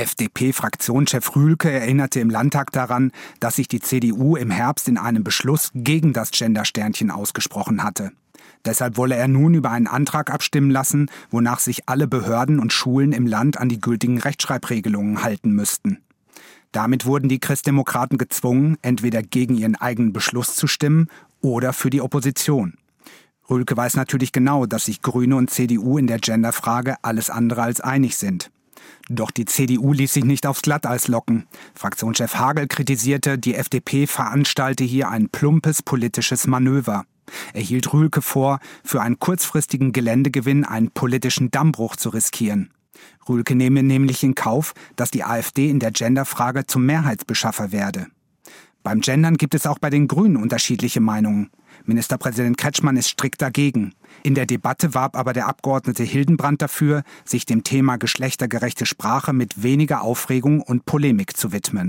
FDP-Fraktionschef Rühlke erinnerte im Landtag daran, dass sich die CDU im Herbst in einem Beschluss gegen das Gender-Sternchen ausgesprochen hatte. Deshalb wolle er nun über einen Antrag abstimmen lassen, wonach sich alle Behörden und Schulen im Land an die gültigen Rechtschreibregelungen halten müssten. Damit wurden die Christdemokraten gezwungen, entweder gegen ihren eigenen Beschluss zu stimmen oder für die Opposition. Rühlke weiß natürlich genau, dass sich Grüne und CDU in der Genderfrage alles andere als einig sind. Doch die CDU ließ sich nicht aufs Glatteis locken. Fraktionschef Hagel kritisierte, die FDP veranstalte hier ein plumpes politisches Manöver. Er hielt Rühlke vor, für einen kurzfristigen Geländegewinn einen politischen Dammbruch zu riskieren. Rühlke nehme nämlich in Kauf, dass die AfD in der Genderfrage zum Mehrheitsbeschaffer werde. Beim Gendern gibt es auch bei den Grünen unterschiedliche Meinungen. Ministerpräsident Kretschmann ist strikt dagegen. In der Debatte warb aber der Abgeordnete Hildenbrand dafür, sich dem Thema geschlechtergerechte Sprache mit weniger Aufregung und Polemik zu widmen.